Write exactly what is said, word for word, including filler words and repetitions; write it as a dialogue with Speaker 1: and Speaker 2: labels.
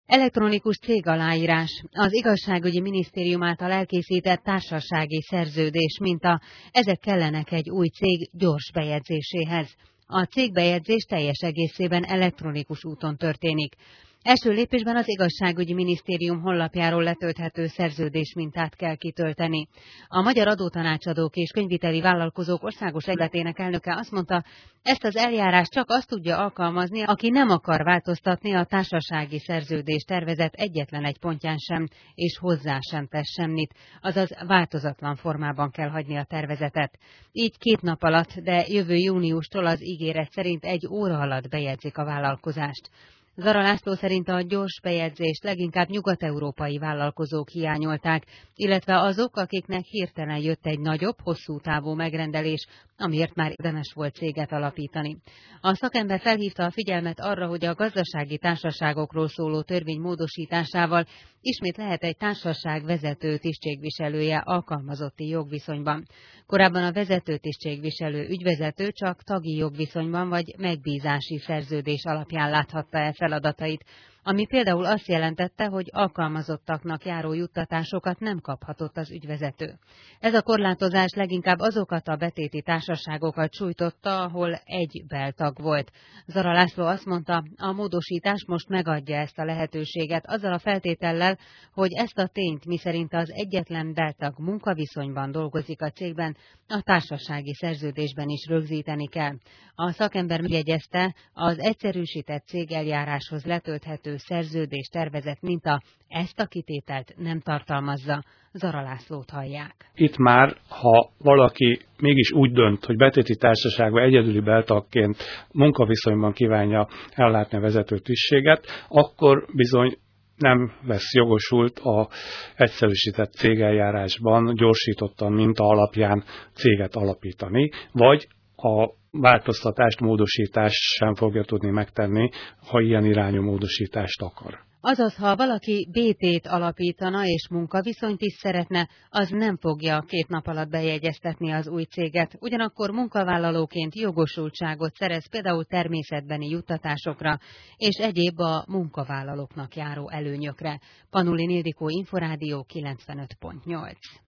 Speaker 1: Elektronikus cégaláírás, az Igazságügyi Minisztérium által elkészített társasági szerződés minta, ezek kellenek egy új cég gyors bejegyzéséhez. A cégbejegyzés teljes egészében elektronikus úton történik. Első lépésben az Igazságügyi Minisztérium honlapjáról letölthető szerződés mintát kell kitölteni. A Magyar Adótanácsadók és Könyvviteli Vállalkozók Országos Egyletének elnöke azt mondta, ezt az eljárást csak azt tudja alkalmazni, aki nem akar változtatni a társasági szerződés tervezet egyetlen egy pontján sem, és hozzá sem tesz semmit, azaz változatlan formában kell hagyni a tervezetet. Így két nap alatt, de jövő júniustól az ígéret szerint egy óra alatt bejegyzik a vállalkozást. Zara László szerint a gyors bejegyzést leginkább nyugat-európai vállalkozók hiányolták, illetve azok, akiknek hirtelen jött egy nagyobb, hosszú távú megrendelés, amiért már érdemes volt céget alapítani. A szakember felhívta a figyelmet arra, hogy a gazdasági társaságokról szóló törvény módosításával ismét lehet egy társaság vezető tisztségviselője alkalmazotti jogviszonyban. Korábban a vezető tisztségviselő ügyvezető csak tagi jogviszonyban vagy megbízási szerződés alapján láthatta el feladatait, ami például azt jelentette, hogy alkalmazottaknak járó juttatásokat nem kaphatott az ügyvezető. Ez a korlátozás leginkább azokat a betéti társaságokat sújtotta, ahol egy beltag volt. Zara László azt mondta, a módosítás most megadja ezt a lehetőséget azzal a feltétellel, hogy ezt a tényt, miszerint az egyetlen beltag munkaviszonyban dolgozik a cégben, a társasági szerződésben is rögzíteni kell. A szakember megjegyezte, az egyszerűsített cégeljáráshoz letölthető szerződés tervezett minta ezt a kitételt nem tartalmazza. Zara Lászlót hallják.
Speaker 2: Itt már, ha valaki mégis úgy dönt, hogy betéti társaságban egyedüli beltagként munkaviszonyban kívánja ellátni a vezető tisztséget, akkor bizony nem lesz jogosult az egyszerűsített cégeljárásban gyorsítottan minta alapján céget alapítani, vagy a változtatást, módosítást sem fogja tudni megtenni, ha ilyen irányú módosítást akar.
Speaker 1: Azaz, ha valaki bé té-t alapítana és munkaviszonyt is szeretne, az nem fogja két nap alatt bejegyeztetni az új céget, ugyanakkor munkavállalóként jogosultságot szerez például természetbeni juttatásokra és egyéb a munkavállalóknak járó előnyökre. Panulin Ildikó, Inforádió kilencvenöt pont nyolc.